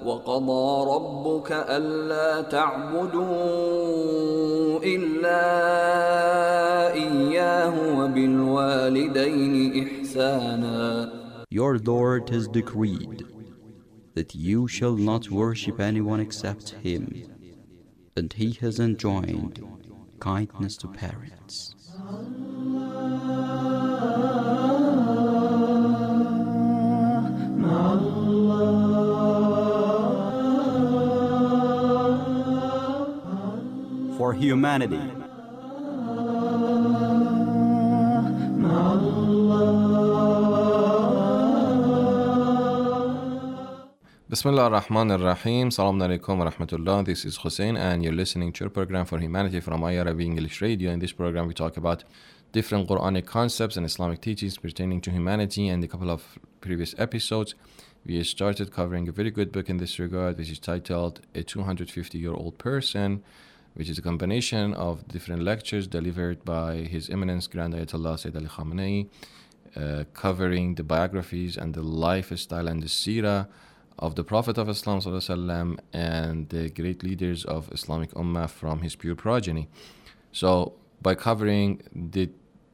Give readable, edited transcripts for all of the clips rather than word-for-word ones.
وقضى ربك ألا تعبدوا إلا إياه وبالوالدين إحسانا. Your Lord has decreed that you shall not worship anyone except Him, and He has enjoined kindness to parents. For humanity. Bismillah ar-Rahman ar-Rahim. Salam alaikum wa rahmatullah. This is Hussein and you're listening to your program for humanity from IRB English Radio. In this program we talk about different Quranic concepts and Islamic teachings pertaining to humanity. And a couple of previous episodes we started covering a very good book in this regard, which is titled A 250-Year-Old Person, which is a combination of different lectures delivered by His Eminence Grand Ayatollah Sayyid Ali Khamenei, covering the biographies and the lifestyle and the seerah of the Prophet of Islam ﷺ and the great leaders of Islamic Ummah from his pure progeny. So by covering the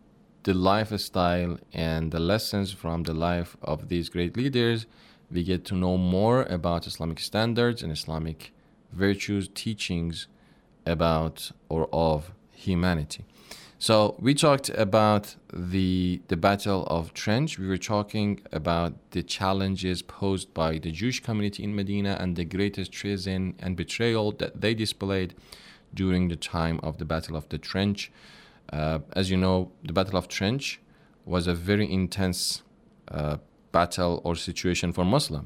lifestyle and the lessons from the life of these great leaders, we get to know more about Islamic standards and Islamic virtues, teachings about or of humanity. So we talked about the Battle of Trench. We were talking about the challenges posed by the Jewish community in Medina and the greatest treason and betrayal that they displayed during the time of the Battle of the Trench. As you know, the Battle of Trench was a very intense battle or situation for Muslim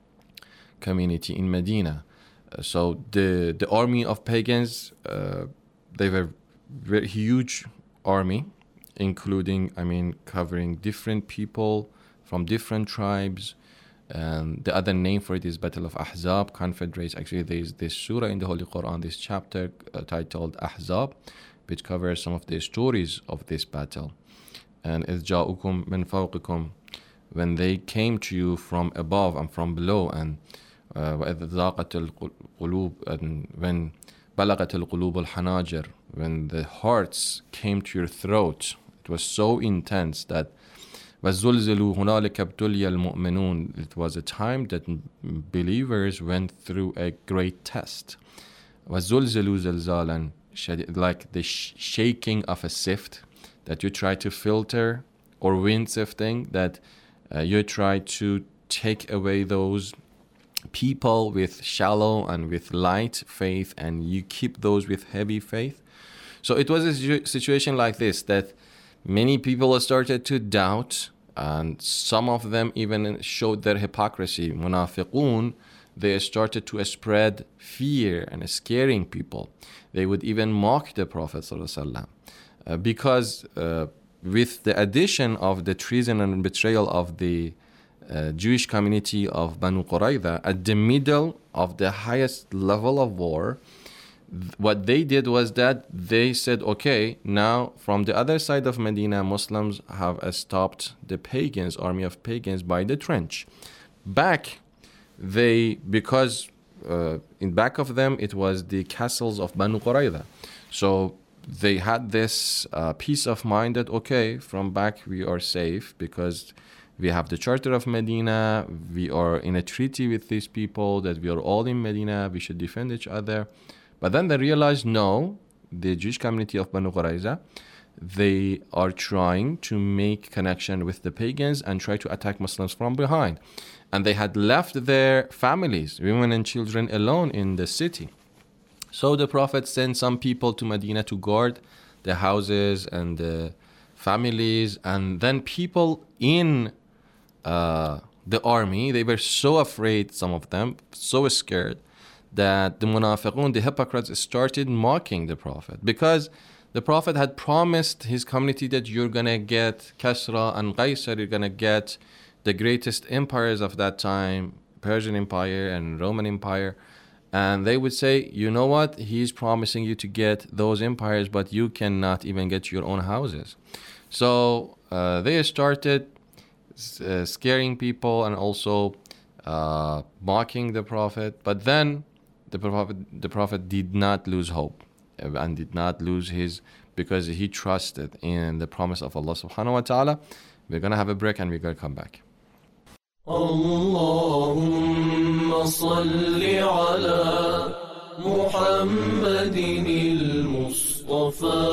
community in Medina. So the army of pagans, they were very huge army, including, covering different people from different tribes. And the other name for it is Battle of Ahzab, confederates. Actually, there is this surah in the Holy Quran, this chapter titled Ahzab, which covers some of the stories of this battle. And إِذْ جَاءُكُمْ مِنْ فَوْقِكُمْ, when they came to you from above and from below, and وَإِذْ ضَاقَتِ الْقُلُوبُ, and when بَلَغَتِ الْقُلُوبُ الْحَنَاجِرُ, when the hearts came to your throat, it was so intense that وَزُلْزِلُوا هُنَالِكَ ابْتُلِيَ الْمُؤْمِنُونَ, it was a time that believers went through a great test. وَزُلْزِلُوا زِلْزَالًا, like the shaking of a sift that you try to filter, or wind sifting, that you try to take away those people with shallow and with light faith, and you keep those with heavy faith. So it was a situation like this, that many people started to doubt, and some of them even showed their hypocrisy. Munafiqun, they started to spread fear and scaring people. They would even mock the Prophet ﷺ, because with the addition of the treason and betrayal of the Jewish community of Banu Qurayza at the middle of the highest level of war, what they did was that they said, okay, now from the other side of Medina, Muslims have stopped the pagans, army of pagans, by the trench. Back, because in back of them, it was the castles of Banu Qurayza. So they had this peace of mind that, okay, from back we are safe because we have the Charter of Medina, we are in a treaty with these people, that we are all in Medina, we should defend each other. But then they realized, no, the Jewish community of Banu Qurayza, they are trying to make connection with the pagans and try to attack Muslims from behind. And they had left their families, women and children, alone in the city. So the Prophet sent some people to Medina to guard the houses and the families. And then people in the army, they were so afraid, some of them, so scared, that the munafiqun, the hypocrites, started mocking the Prophet, because the Prophet had promised his community that you're going to get Kasra and Qaisar, you're going to get the greatest empires of that time, Persian Empire and Roman Empire. And they would say, you know what, he's promising you to get those empires, but you cannot even get your own houses. So they started scaring people and also mocking the Prophet. But then the Prophet did not lose hope and did not lose his, because he trusted in the promise of Allah subhanahu wa ta'ala. We're going to have a break and we're going to come back. اللهم صل على محمد المصطفى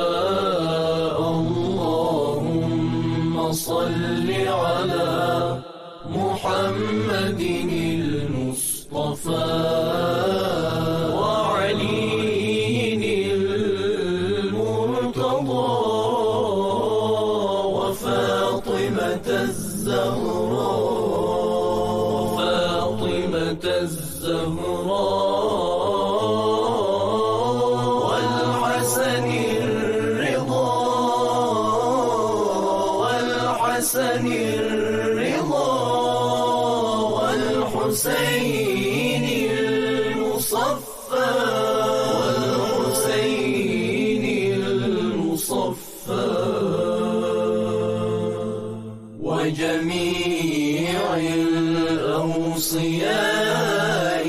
اللهم صل على محمد المصطفى وعلي المرتضى وفاطمة الزهراء والحسن الرضا والحسين المصفى وجميع الأوصياء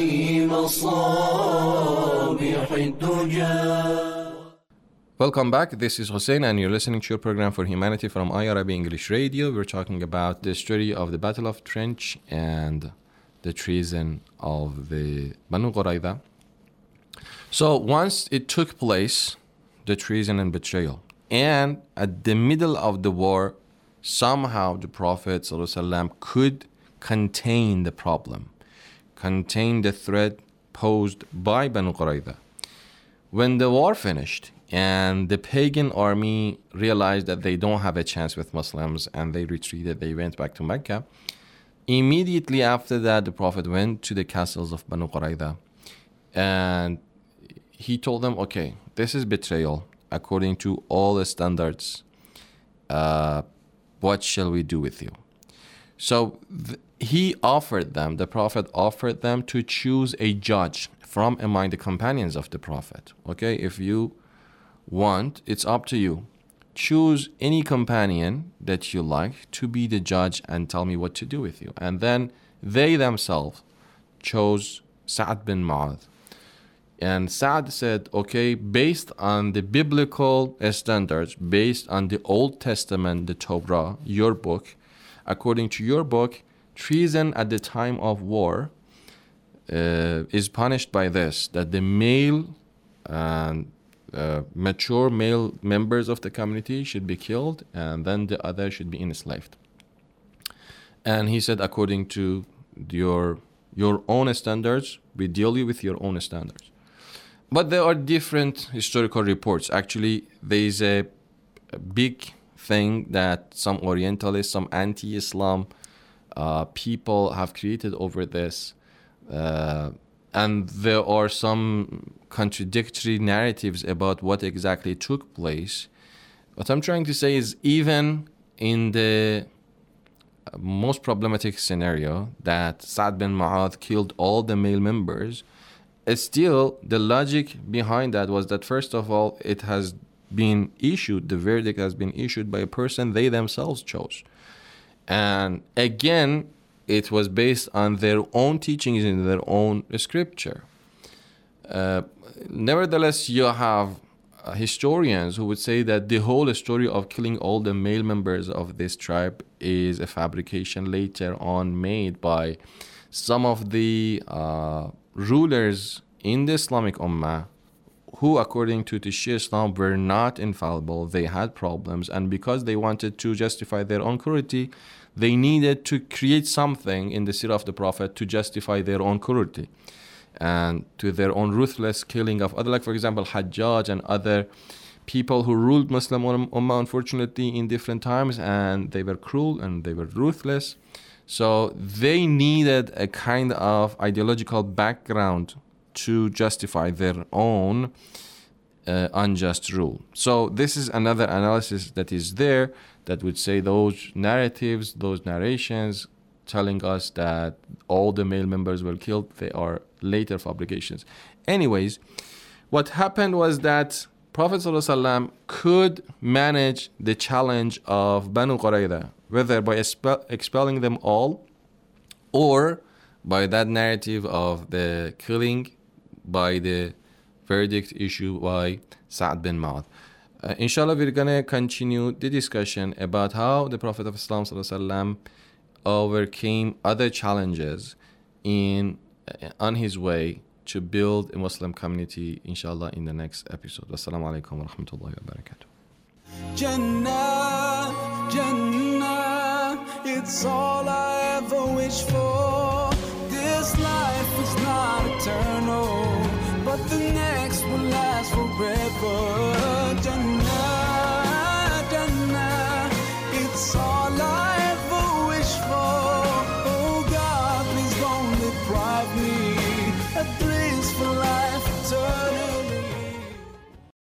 مصابيح الدجى. Welcome back. This is Hussein and you're listening to your program for humanity from IRB English Radio. We're talking about the story of the Battle of Trench and the treason of the Banu Qurayza. So once it took place, the treason and betrayal, and at the middle of the war, somehow the Prophet ﷺ could contain the problem, contain the threat posed by Banu Qurayza. When the war finished and the pagan army realized that they don't have a chance with Muslims and they retreated, they went back to Mecca. Immediately after that, the Prophet went to the castles of Banu Qurayza and he told them, okay, this is betrayal according to all the standards. What shall we do with you? So he offered them, the Prophet offered them to choose a judge from among the companions of the Prophet. Okay, if you want, it's up to you. Choose any companion that you like to be the judge and tell me what to do with you. And then they themselves chose Sa'ad bin Mu'adh. And Sa'ad said, okay, based on the biblical standards, based on the Old Testament, the Torah, your book, according to your book, treason at the time of war is punished by this, that the male and mature male members of the community should be killed and then the other should be enslaved. And he said, according to your own standards, we deal with your own standards. But there are different historical reports. Actually, there is a big thing that some Orientalists, some anti-Islam people have created over this. And there are some contradictory narratives about what exactly took place. What I'm trying to say is, even in the most problematic scenario that Sa'ad bin Mu'adh killed all the male members, still the logic behind that was that, first of all, it has been issued, the verdict has been issued by a person they themselves chose. And again, it was based on their own teachings in their own scripture. Nevertheless, you have historians who would say that the whole story of killing all the male members of this tribe is a fabrication later on made by some of the rulers in the Islamic Ummah who, according to the Shia Islam, were not infallible. They had problems, and because they wanted to justify their own cruelty, they needed to create something in the Sirah of the Prophet to justify their own cruelty and to their own ruthless killing of other, like for example Hajjaj and other people who ruled Muslim Ummah, unfortunately, in different times, and they were cruel and they were ruthless. So they needed a kind of ideological background to justify their own unjust rule. So this is another analysis that is there that would say those narratives, those narrations telling us that all the male members were killed, they are later fabrications. Anyways, what happened was that Prophet ﷺ could manage the challenge of Banu Qurayza, whether by expelling them all or by that narrative of the killing by the verdict issued by Sa'd bin Mu'adh. Inshallah, we're going to continue the discussion about how the Prophet of Islam ﷺ overcame other challenges on his way to build a Muslim community, inshallah, in the next episode. Wassalamu alaikum wa rahmatullahi wa barakatuh. Jannah, Jannah, it's all